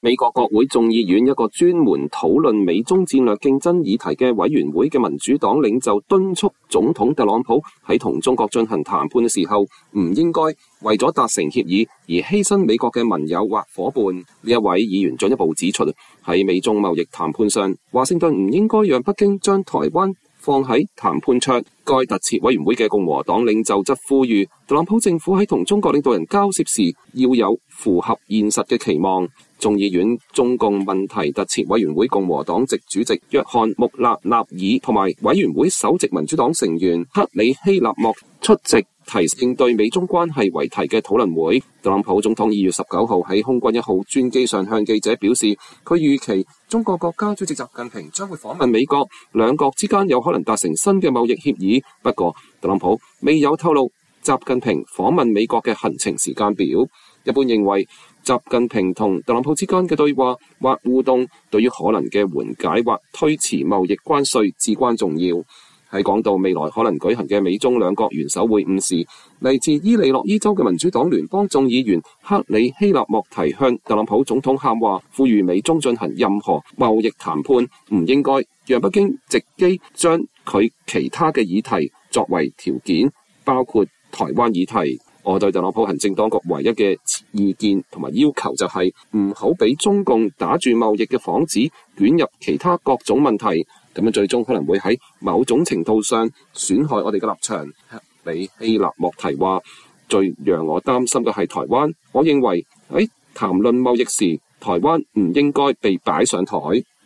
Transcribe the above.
美國國會眾議院一個專門討論美中戰略競爭議題嘅委員會嘅民主黨領袖敦促總統特朗普喺同中國進行談判嘅時候，唔應該為咗達成協議而犧牲美國嘅盟友或夥伴。呢一位議員進一步指出，喺美中貿易談判上，華盛頓唔應該讓北京將台灣放喺談判桌。該特設委員會嘅共和黨領袖則呼籲特朗普政府喺同中國領導人交涉時要有符合現實嘅期望。眾議院中共問題特設委員會共和黨籍主席約翰穆勒納爾同埋委員會首席民主黨成員克里希納莫出席提應對美中關係為題嘅討論會。特朗普總統2月19號喺空軍1號專機上向記者表示，佢預期中國國家主席習近平將會訪問美國，兩國之間有可能達成新嘅貿易協議。不過，特朗普未有透露習近平訪問美國嘅行程時間表。一般認為，習近平同特朗普之間嘅對話或互動，對於可能嘅緩解或推遲貿易關稅至關重要。喺講到未來可能舉行嘅美中兩國元首會晤時，嚟自伊利諾伊州嘅民主黨聯邦眾議員克里希納莫提向特朗普總統喊話，呼籲美中進行任何貿易談判，唔應該讓北京藉機將佢其他嘅議題作為條件，包括台灣議題。我對特朗普行政當局唯一嘅意見同埋要求就係唔好俾中共打住貿易嘅幌子捲入其他各種問題，咁樣最終可能會喺某種程度上損害我哋嘅立場。克里希納莫提話，最讓我擔心嘅係台灣，我認為喺談論貿易時，台灣唔應該被擺上台。